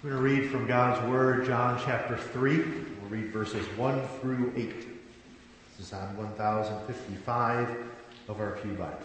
We're going to read from God's Word, John chapter 3. We'll read verses 1 through 8. This is on 1055 of our Pew Bibles.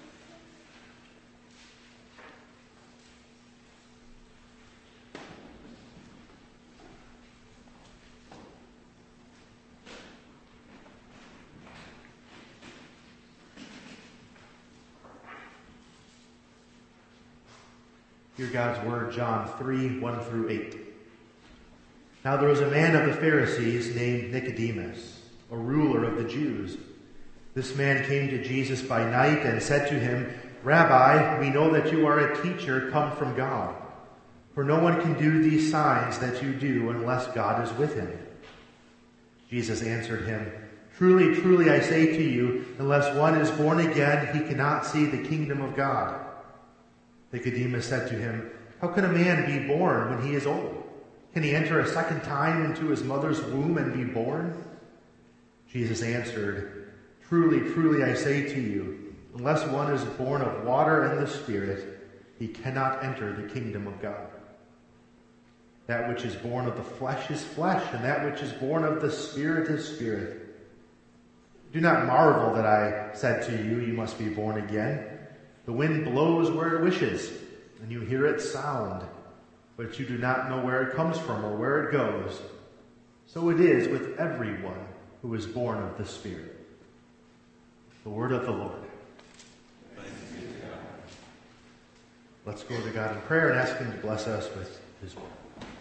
Hear God's Word, John 3, 1 through 8. Now there was a man of the Pharisees named Nicodemus, a ruler of the Jews. This man came to Jesus by night and said to him, Rabbi, we know that you are a teacher come from God, for no one can do these signs that you do unless God is with him. Jesus answered him, Truly, truly, I say to you, unless one is born again, he cannot see the kingdom of God. Nicodemus said to him, How can a man be born when he is old? Can he enter a second time into his mother's womb and be born? Jesus answered, Truly, truly, I say to you, unless one is born of water and the Spirit, he cannot enter the kingdom of God. That which is born of the flesh is flesh, and that which is born of the Spirit is spirit. Do not marvel that I said to you, you must be born again. The wind blows where it wishes, and you hear its sound, but you do not know where it comes from or where it goes. So it is with everyone who is born of the Spirit. The word of the Lord. Thanks be to God. Let's go to God in prayer and ask Him to bless us with His word.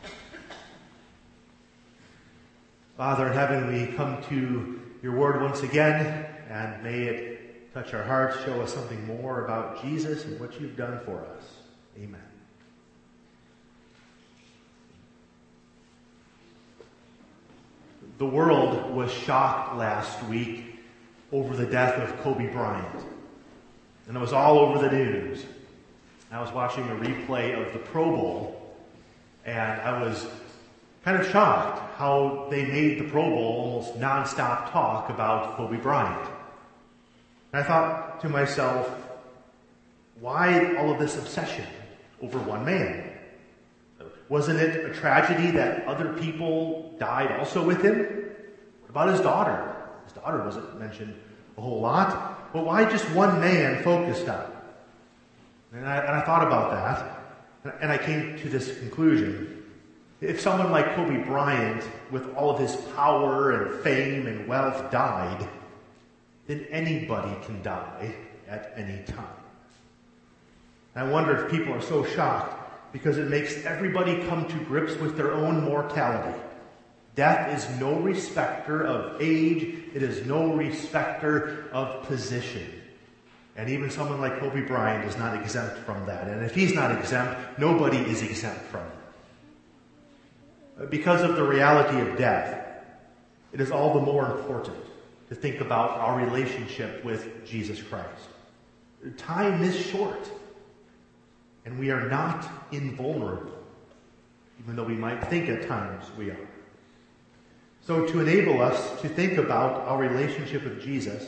Father in heaven, we come to your word once again, and may it touch our hearts, show us something more about Jesus and what you've done for us. Amen. The world was shocked last week over the death of Kobe Bryant. And it was all over the news. I was watching a replay of the Pro Bowl, and I was kind of shocked how they made the Pro Bowl almost nonstop talk about Kobe Bryant. And I thought to myself, why all of this obsession over one man? Wasn't it a tragedy that other people died also with him? What about his daughter? His daughter wasn't mentioned a whole lot. But why just one man focused on? And I thought about that, and I came to this conclusion. If someone like Kobe Bryant, with all of his power and fame and wealth, died, then anybody can die at any time. And I wonder if people are so shocked because it makes everybody come to grips with their own mortality. Death is no respecter of age. It is no respecter of position. And even someone like Kobe Bryant is not exempt from that. And if he's not exempt, nobody is exempt from it. Because of the reality of death, it is all the more important to think about our relationship with Jesus Christ. Time is short, and we are not invulnerable, even though we might think at times we are. So to enable us to think about our relationship with Jesus,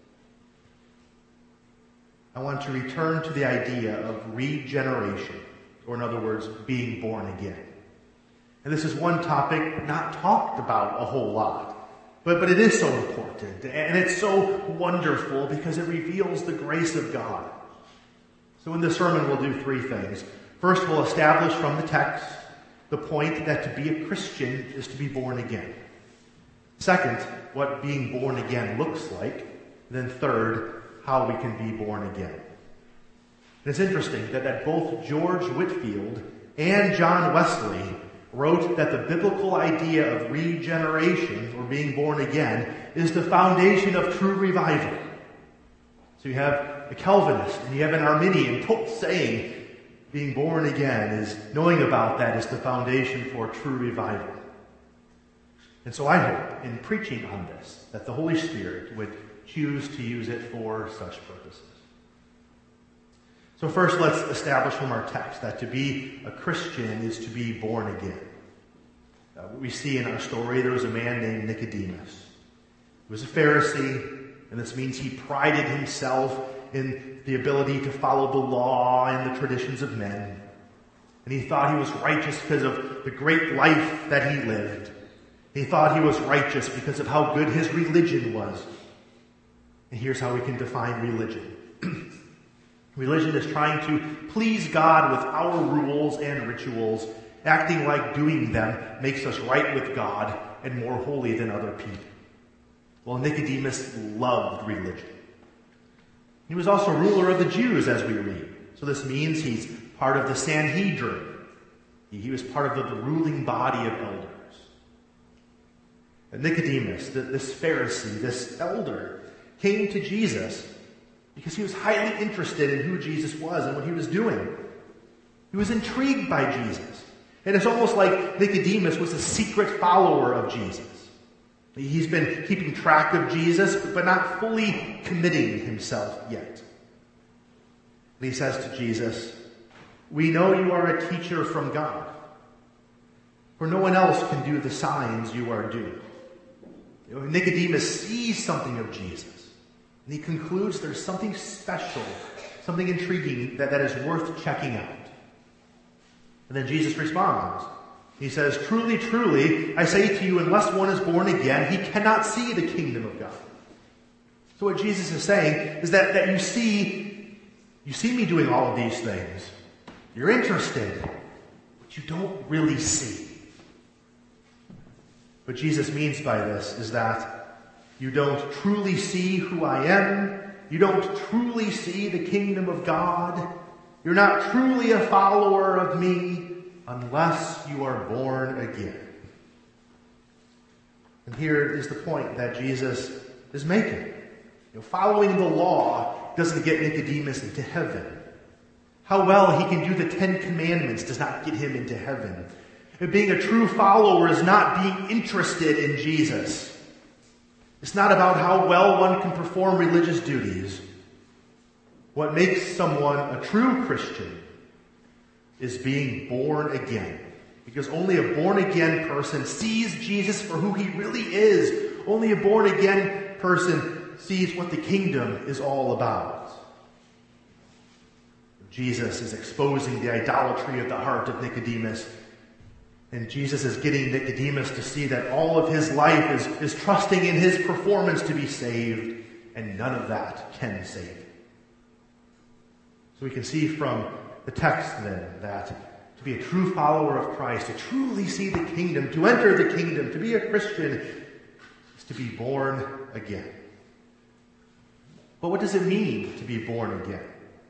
I want to return to the idea of regeneration, or in other words, being born again. And this is one topic not talked about a whole lot. But it is so important, and it's so wonderful because it reveals the grace of God. So in this sermon, we'll do three things. First, we'll establish from the text the point that to be a Christian is to be born again. Second, what being born again looks like. Then third, how we can be born again. And it's interesting that both George Whitefield and John Wesley wrote that the biblical idea of regeneration, or being born again, is the foundation of true revival. So you have a Calvinist and you have an Arminian both saying being born again is, knowing about that is the foundation for true revival. And so I hope in preaching on this that the Holy Spirit would choose to use it for such purposes. So first, let's establish from our text that to be a Christian is to be born again. We see in our story there was a man named Nicodemus. He was a Pharisee, and this means he prided himself in the ability to follow the law and the traditions of men. And he thought he was righteous because of the great life that he lived. He thought he was righteous because of how good his religion was. And here's how we can define religion. Religion is trying to please God with our rules and rituals, acting like doing them makes us right with God and more holy than other people. Well, Nicodemus loved religion. He was also ruler of the Jews, as we read. So this means he's part of the Sanhedrin. He was part of the ruling body of elders. And Nicodemus, this Pharisee, this elder, came to Jesus because he was highly interested in who Jesus was and what he was doing. He was intrigued by Jesus. And it's almost like Nicodemus was a secret follower of Jesus. He's been keeping track of Jesus, but not fully committing himself yet. And he says to Jesus, "We know you are a teacher from God, for no one else can do the signs you are doing." Nicodemus sees something of Jesus, and he concludes there's something special, something intriguing that is worth checking out. And then Jesus responds. He says, "Truly, truly, I say to you, unless one is born again, he cannot see the kingdom of God." So what Jesus is saying is that you see me doing all of these things. You're interested, but you don't really see. What Jesus means by this is that you don't truly see who I am. You don't truly see the kingdom of God. You're not truly a follower of me unless you are born again. And here is the point that Jesus is making. Following the law doesn't get Nicodemus into heaven. How well he can do the 10 Commandments does not get him into heaven. And being a true follower is not being interested in Jesus. It's not about how well one can perform religious duties. What makes someone a true Christian is being born again. Because only a born-again person sees Jesus for who he really is. Only a born-again person sees what the kingdom is all about. Jesus is exposing the idolatry of the heart of Nicodemus. And Jesus is getting Nicodemus to see that all of his life is trusting in his performance to be saved, and none of that can save him. So we can see from the text then that to be a true follower of Christ, to truly see the kingdom, to enter the kingdom, to be a Christian, is to be born again. But what does it mean to be born again?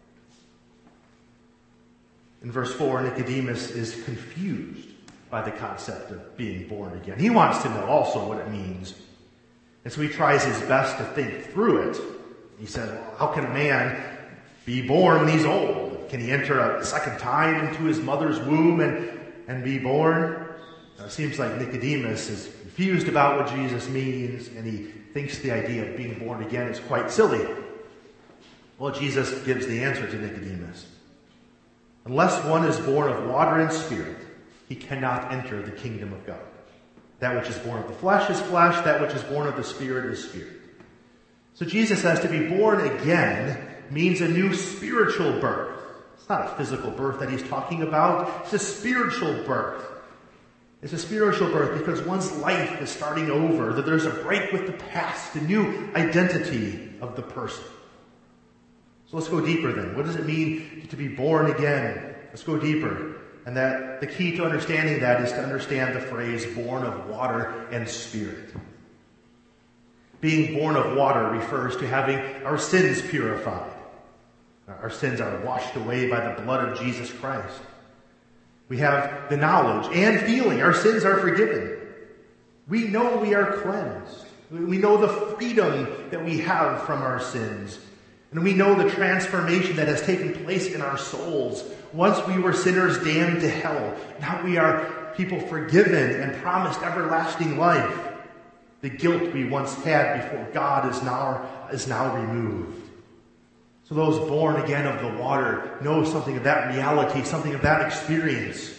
In verse 4, Nicodemus is confused by the concept of being born again. He wants to know also what it means. And so he tries his best to think through it. He says, well, how can a man be born when he's old? Can he enter a second time into his mother's womb and be born? It seems like Nicodemus is confused about what Jesus means, and he thinks the idea of being born again is quite silly. Well, Jesus gives the answer to Nicodemus. Unless one is born of water and spirit, he cannot enter the kingdom of God. That which is born of the flesh is flesh, that which is born of the spirit is spirit. So Jesus says to be born again means a new spiritual birth. It's not a physical birth that he's talking about. It's a spiritual birth. It's a spiritual birth because one's life is starting over, that there's a break with the past, a new identity of the person. So let's go deeper then. What does it mean to be born again? Let's go deeper. And that the key to understanding that is to understand the phrase born of water and spirit. Being born of water refers to having our sins purified. Our sins are washed away by the blood of Jesus Christ. We have the knowledge and feeling our sins are forgiven. We know we are cleansed. We know the freedom that we have from our sins. And we know the transformation that has taken place in our souls. Once we were sinners damned to hell. Now we are people forgiven and promised everlasting life. The guilt we once had before God is now removed. So those born again of the water know something of that reality, something of that experience.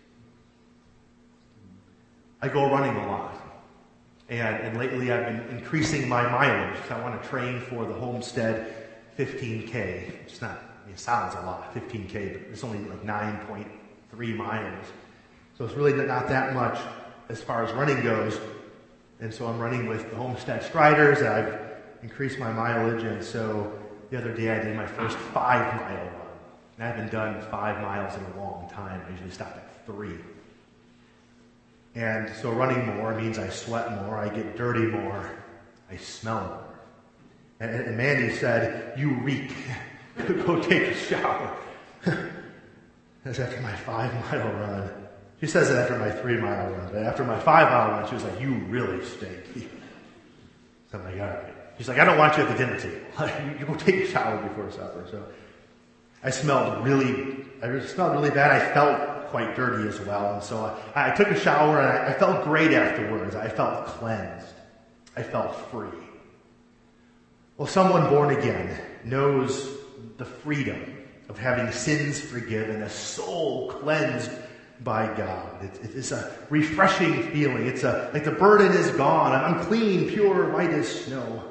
I go running a lot. And lately I've been increasing my mileage. I want to train for the Homestead 15K. It's not, it sounds a lot, 15K, but it's only like 9.3 3 miles. So it's really not that much as far as running goes. And so I'm running with the Homestead Striders. I've increased my mileage, and so the other day I did my first 5-mile run. And I haven't done 5 miles in a long time. I usually stop at 3. And so running more means I sweat more, I get dirty more, I smell more. And Mandy said, "You reek. Go take a shower." That's after my 5-mile run. She says it after my 3-mile run. But after my 5-mile run, she was like, "You really stink." So I'm like, all right. She's like, "I don't want you at the dinner table. You go take a shower before supper." So I smelled really bad. I felt quite dirty as well. And so I took a shower, and I felt great afterwards. I felt cleansed. I felt free. Well, someone born again knows the freedom of having sins forgiven, a soul cleansed by God. It's a refreshing feeling. It's like the burden is gone. I'm clean, pure, white as snow.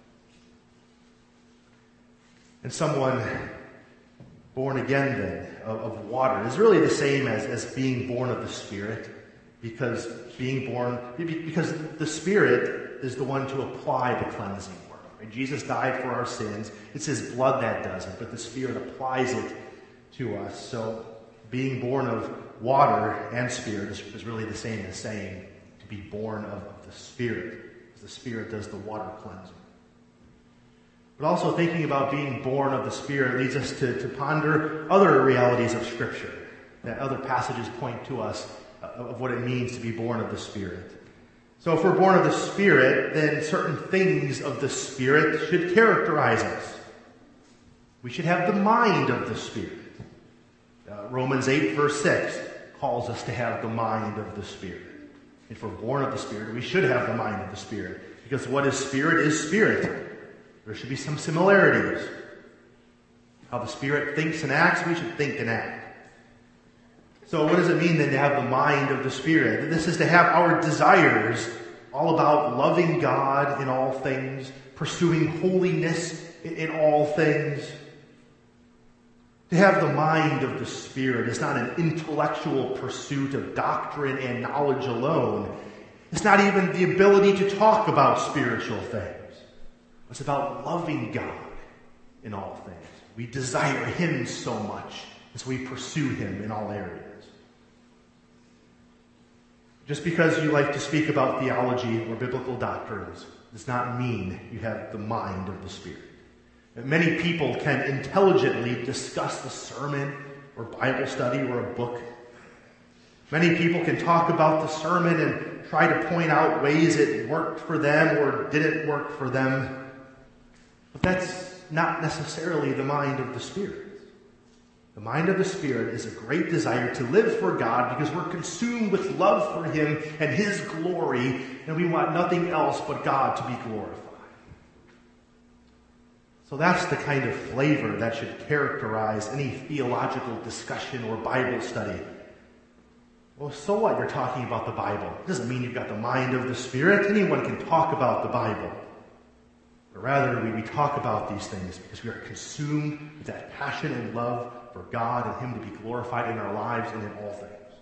And someone born again then of water is really the same as being born of the Spirit, because the Spirit is the one to apply the cleansing work. Right? Jesus died for our sins. It's His blood that does it, but the Spirit applies it to us. So being born of water and Spirit is really the same as saying to be born of the Spirit, because the Spirit does the water cleansing. But also thinking about being born of the Spirit leads us to ponder other realities of Scripture, that other passages point to us of what it means to be born of the Spirit. So if we're born of the Spirit, then certain things of the Spirit should characterize us. We should have the mind of the Spirit. Romans 8 verse 6 calls us to have the mind of the Spirit. If we're born of the Spirit, we should have the mind of the Spirit, because what is Spirit. There should be some similarities. How the Spirit thinks and acts, we should think and act. So what does it mean then to have the mind of the Spirit? This is to have our desires all about loving God in all things, pursuing holiness in all things. To have the mind of the Spirit is not an intellectual pursuit of doctrine and knowledge alone. It's not even the ability to talk about spiritual things. It's about loving God in all things. We desire Him so much as we pursue Him in all areas. Just because you like to speak about theology or biblical doctrines does not mean you have the mind of the Spirit. Many people can intelligently discuss the sermon or Bible study or a book. Many people can talk about the sermon and try to point out ways it worked for them or didn't work for them. But that's not necessarily the mind of the Spirit. The mind of the Spirit is a great desire to live for God because we're consumed with love for Him and His glory, and we want nothing else but God to be glorified. So that's the kind of flavor that should characterize any theological discussion or Bible study. Well, so what? You're talking about the Bible. It doesn't mean you've got the mind of the Spirit. Anyone can talk about the Bible. But rather, we talk about these things because we are consumed with that passion and love for God and Him to be glorified in our lives and in all things.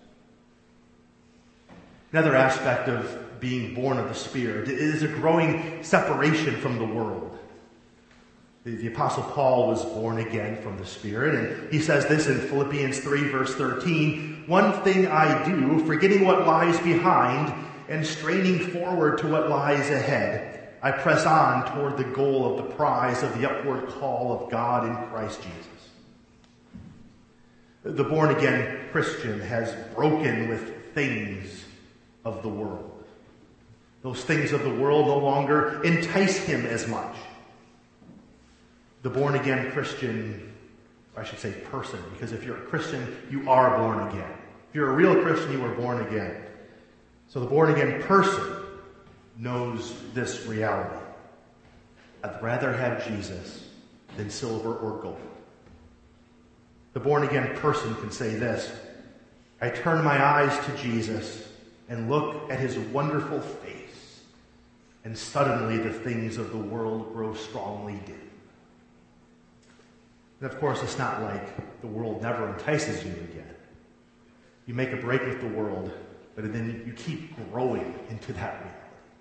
Another aspect of being born of the Spirit is a growing separation from the world. The Apostle Paul was born again from the Spirit, and he says this in Philippians 3 verse 13, "One thing I do, forgetting what lies behind and straining forward to what lies ahead, I press on toward the goal of the prize of the upward call of God in Christ Jesus." The born-again Christian has broken with things of the world. Those things of the world no longer entice him as much. The born-again Christian, I should say person, because if you're a Christian, you are born again. If you're a real Christian, you are born again. So the born-again person knows this reality. I'd rather have Jesus than silver or gold. The born-again person can say this: I turn my eyes to Jesus and look at His wonderful face, and suddenly the things of the world grow strongly dim. And of course, it's not like the world never entices you again. You make a break with the world, but then you keep growing into that reality.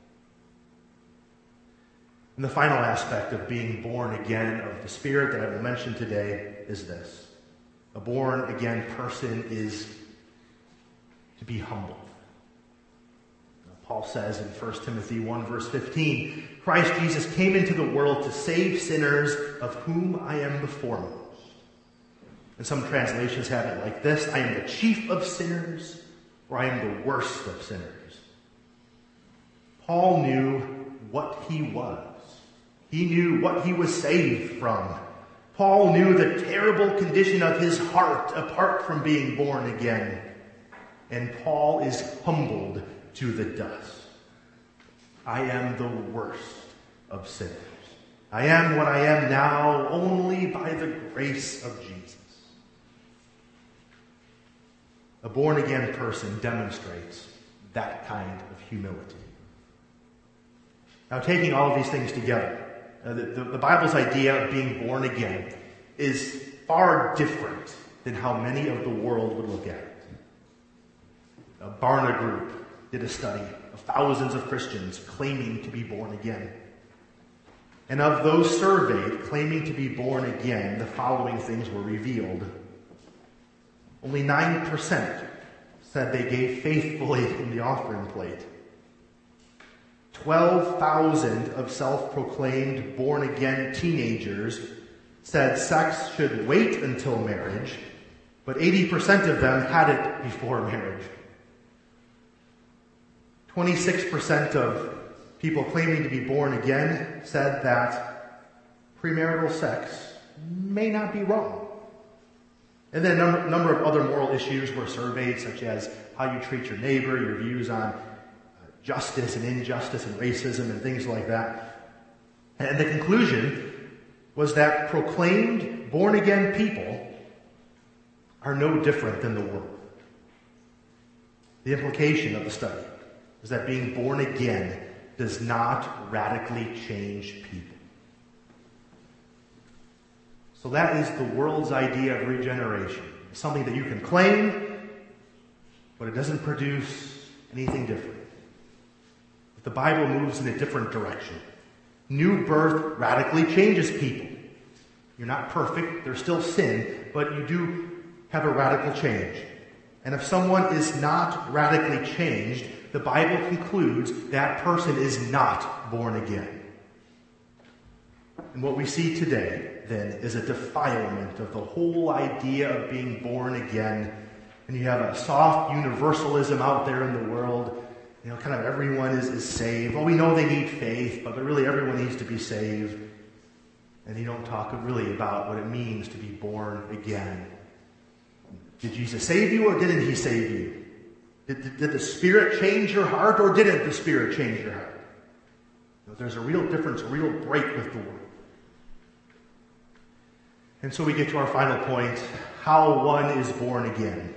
And the final aspect of being born again of the Spirit that I will mention today is this. A born again person is to be humble. Paul says in 1 Timothy 1 verse 15, Christ Jesus came into the world to save sinners, of whom I am the foremost. And some translations have it like this: I am the chief of sinners, or I am the worst of sinners. Paul knew what he was. He knew what he was saved from. Paul knew the terrible condition of his heart apart from being born again. And Paul is humbled to the dust. I am the worst of sinners. I am what I am now only by the grace of Jesus. A born-again person demonstrates that kind of humility. Now, taking all of these things together, the Bible's idea of being born again is far different than how many of the world would look at it. A Barna Group did a study of thousands of Christians claiming to be born again. And of those surveyed claiming to be born again, the following things were revealed. Only 9% said they gave faithfully in the offering plate. 12,000 of self-proclaimed born-again teenagers said sex should wait until marriage, but 80% of them had it before marriage. 26% of people claiming to be born again said that premarital sex may not be wrong. And then a number of other moral issues were surveyed, such as how you treat your neighbor, your views on justice and injustice and racism and things like that. And the conclusion was that proclaimed born-again people are no different than the world. The implication of the study is that being born again does not radically change people. So that is the world's idea of regeneration. It's something that you can claim, but it doesn't produce anything different. But the Bible moves in a different direction. New birth radically changes people. You're not perfect, there's still sin, but you do have a radical change. And if someone is not radically changed, the Bible concludes that person is not born again. And what we see today, then, is a defilement of the whole idea of being born again. And you have a soft universalism out there in the world. You know, kind of everyone is saved. Well, we know they need faith, but really everyone needs to be saved. And you don't talk really about what it means to be born again. Did Jesus save you or didn't he save you? Did the Spirit change your heart or didn't the Spirit change your heart? You know, there's a real difference, a real break with the world. And so we get to our final point, how one is born again.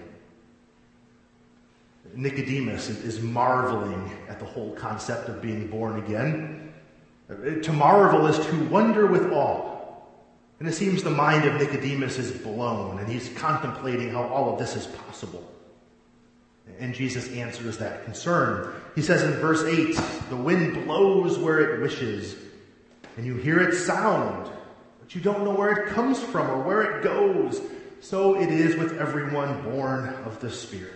Nicodemus is marveling at the whole concept of being born again. To marvel is to wonder with awe. And it seems the mind of Nicodemus is blown, and he's contemplating how all of this is possible. And Jesus answers that concern. He says in verse 8, the wind blows where it wishes, and you hear its sound, but you don't know where it comes from or where it goes. So it is with everyone born of the Spirit.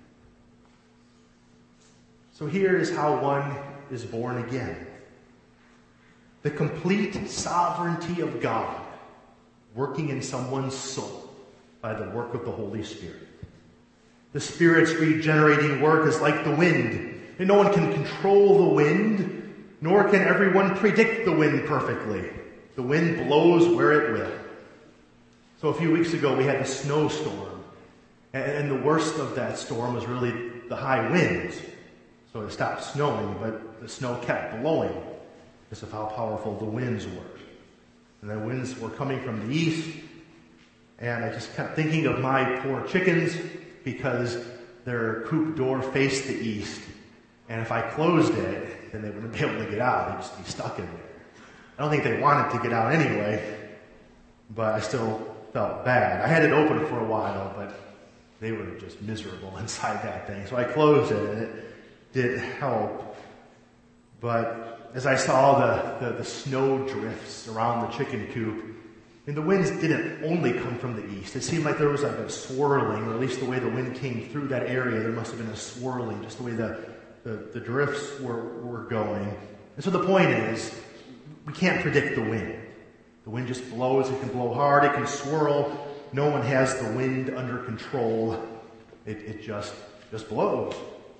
So here is how one is born again. The complete sovereignty of God working in someone's soul by the work of the Holy Spirit. The Spirit's regenerating work is like the wind. And no one can control the wind, nor can everyone predict the wind perfectly. The wind blows where it will. So a few weeks ago we had a snowstorm. And the worst of that storm was really the high winds. So it stopped snowing, but the snow kept blowing because of how powerful the winds were. And the winds were coming from the east. And I just kept thinking of my poor chickens because their coop door faced the east. And if I closed it, then they wouldn't be able to get out. They'd just be stuck in there. I don't think they wanted to get out anyway, but I still felt bad. I had it open for a while, but They were just miserable inside that thing. So I closed it, and it did help. But as I saw the snow drifts around the chicken coop, and the winds didn't only come from the east. It seemed like there was like a swirling, or at least the way the wind came through that area, there must have been a swirling, just the way the drifts were going. And so the point is, we can't predict the wind. The wind just blows. It can blow hard. It can swirl. No one has the wind under control. It just blows.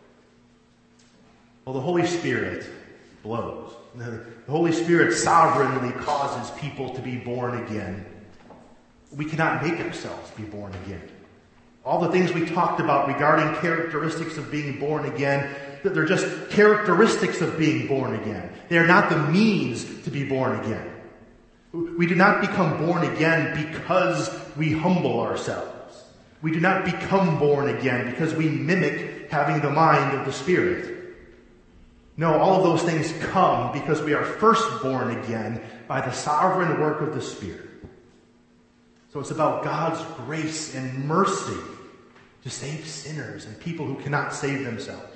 Well, the Holy Spirit blows. The Holy Spirit sovereignly causes people to be born again. We cannot make ourselves be born again. All the things we talked about regarding characteristics of being born again, they're just characteristics of being born again. They are not the means to be born again. We do not become born again because we humble ourselves. We do not become born again because we mimic having the mind of the Spirit. No, all of those things come because we are first born again by the sovereign work of the Spirit. So it's about God's grace and mercy to save sinners and people who cannot save themselves.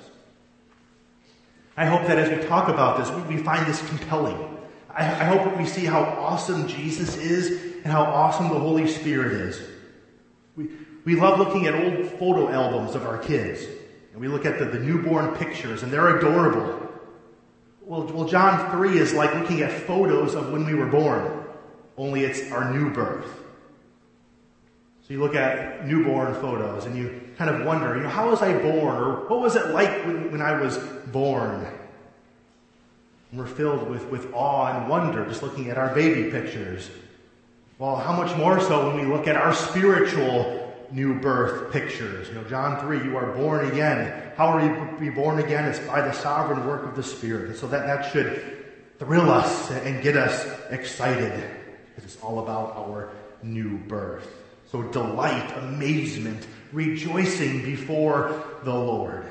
I hope that as we talk about this, we find this compelling. I hope that we see how awesome Jesus is and how awesome the Holy Spirit is. We love looking at old photo albums of our kids. And we look at the newborn pictures, and they're adorable. Well, John 3 is like looking at photos of when we were born, only it's our new birth. So you look at newborn photos and you kind of wonder, how was I born? Or what was it like when I was born? And we're filled with awe and wonder just looking at our baby pictures. Well, how much more so when we look at our spiritual new birth pictures. John 3, you are born again. How are you be born again? It's by the sovereign work of the Spirit. And so that should thrill us and get us excited, because it's all about our new birth. So delight, amazement, rejoicing before the Lord.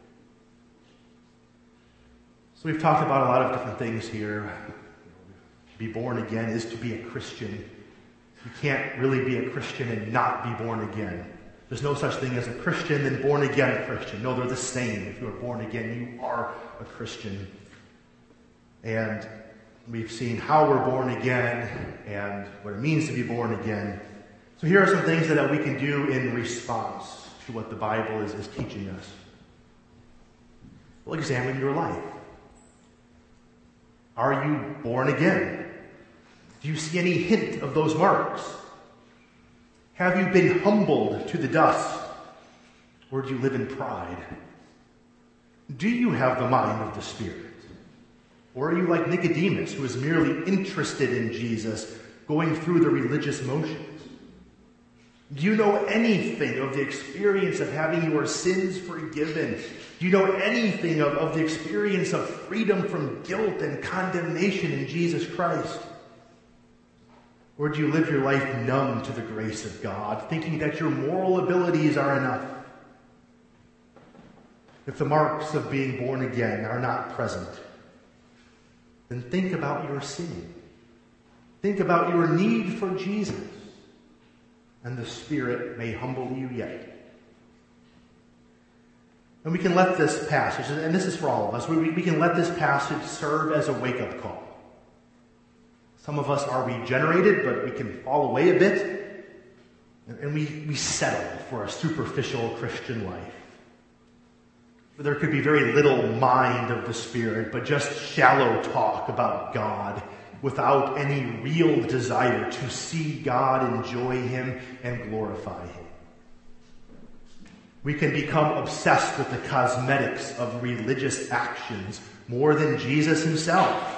So we've talked about a lot of different things here. To be born again is to be a Christian. You can't really be a Christian and not be born again. There's no such thing as a Christian and born again Christian. No, they're the same. If you are born again, you are a Christian. And we've seen how we're born again and what it means to be born again. So here are some things that we can do in response to what the Bible is teaching us. Well, examine your life. Are you born again? Do you see any hint of those marks? Have you been humbled to the dust? Or do you live in pride? Do you have the mind of the Spirit? Or are you like Nicodemus, who is merely interested in Jesus, going through the religious motions? Do you know anything of the experience of having your sins forgiven? Do you know anything of the experience of freedom from guilt and condemnation in Jesus Christ? Or do you live your life numb to the grace of God, thinking that your moral abilities are enough? If the marks of being born again are not present, then think about your sin. Think about your need for Jesus, and the Spirit may humble you yet. And we can let this passage, and this is for all of us, we can let this passage serve as a wake-up call. Some of us are regenerated, but we can fall away a bit, and we settle for a superficial Christian life. There could be very little mind of the Spirit, but just shallow talk about God without any real desire to see God, enjoy Him, and glorify Him. We can become obsessed with the cosmetics of religious actions more than Jesus Himself.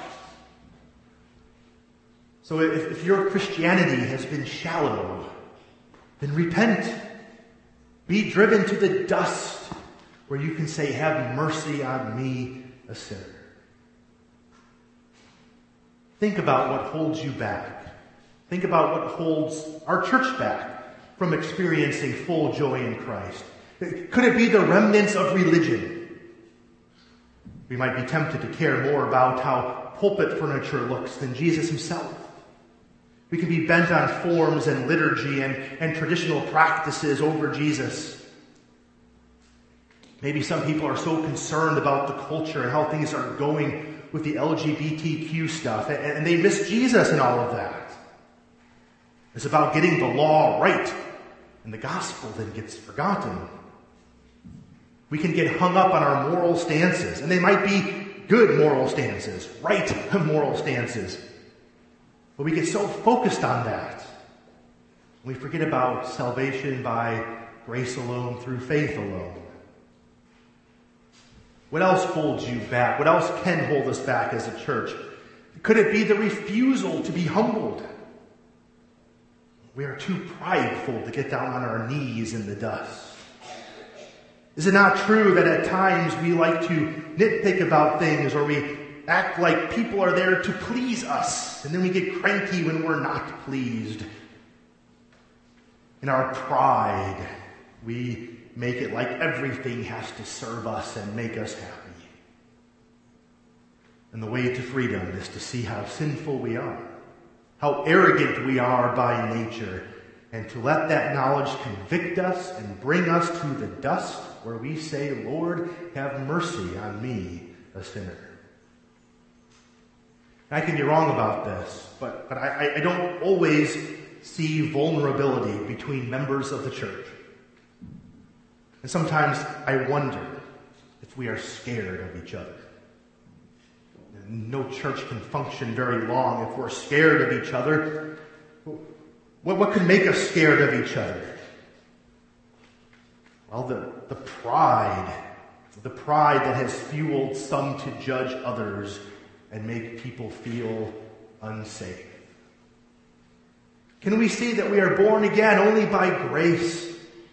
So if your Christianity has been shallow, then repent. Be driven to the dust where you can say, have mercy on me, a sinner. Think about what holds you back. Think about what holds our church back from experiencing full joy in Christ. Could it be the remnants of religion? We might be tempted to care more about how pulpit furniture looks than Jesus Himself. We can be bent on forms and liturgy and traditional practices over Jesus. Maybe some people are so concerned about the culture and how things are going with the LGBTQ stuff, and they miss Jesus in all of that. It's about getting the law right, and the gospel then gets forgotten. We can get hung up on our moral stances, and they might be good moral stances, right moral stances. But we get so focused on that, we forget about salvation by grace alone, through faith alone. What else holds you back? What else can hold us back as a church? Could it be the refusal to be humbled? We are too prideful to get down on our knees in the dust. Is it not true that at times we like to nitpick about things, or we act like people are there to please us, and then we get cranky when we're not pleased? In our pride, we make it like everything has to serve us and make us happy. And the way to freedom is to see how sinful we are, how arrogant we are by nature, and to let that knowledge convict us and bring us to the dust where we say, Lord, have mercy on me, a sinner. I can be wrong about this, but I don't always see vulnerability between members of the church. And sometimes I wonder if we are scared of each other. No church can function very long if we're scared of each other. What could make us scared of each other? Well, the pride that has fueled some to judge others and make people feel unsafe. Can we see that we are born again only by grace?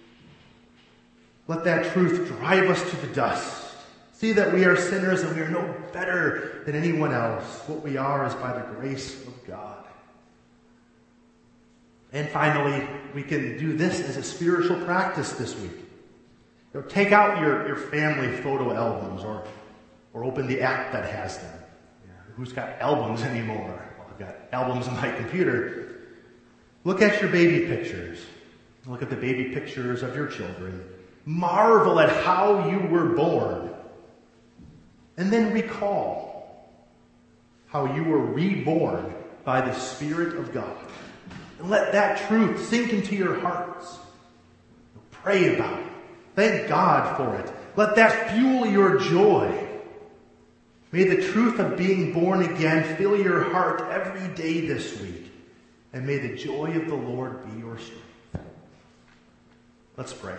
Let that truth drive us to the dust. See that we are sinners and we are no better than anyone else. What we are is by the grace of God. And finally, we can do this as a spiritual practice this week. Take out your family photo albums or open the app that has them. Who's got albums anymore? Well, I've got albums on my computer. Look at your baby pictures. Look at the baby pictures of your children. Marvel at how you were born. And then recall how you were reborn by the Spirit of God. And let that truth sink into your hearts. Pray about it. Thank God for it. Let that fuel your joy. May the truth of being born again fill your heart every day this week. And may the joy of the Lord be your strength. Let's pray.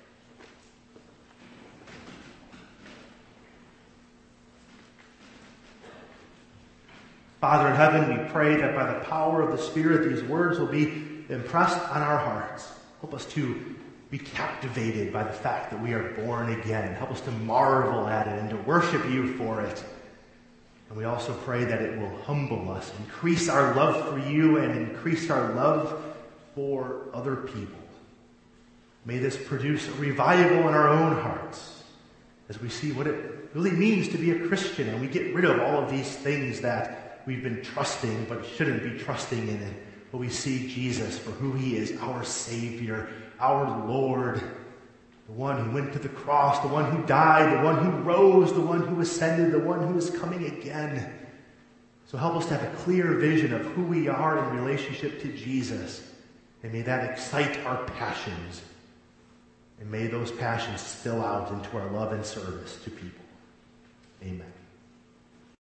Father in heaven, we pray that by the power of the Spirit, these words will be impressed on our hearts. Help us to be captivated by the fact that we are born again. Help us to marvel at it and to worship you for it. And we also pray that it will humble us, increase our love for you, and increase our love for other people. May this produce a revival in our own hearts as we see what it really means to be a Christian, and we get rid of all of these things that we've been trusting but shouldn't be trusting in it. But we see Jesus for who he is, our Savior, our Lord, the one who went to the cross, the one who died, the one who rose, the one who ascended, the one who is coming again. So help us to have a clear vision of who we are in relationship to Jesus. And may that excite our passions. And may those passions spill out into our love and service to people.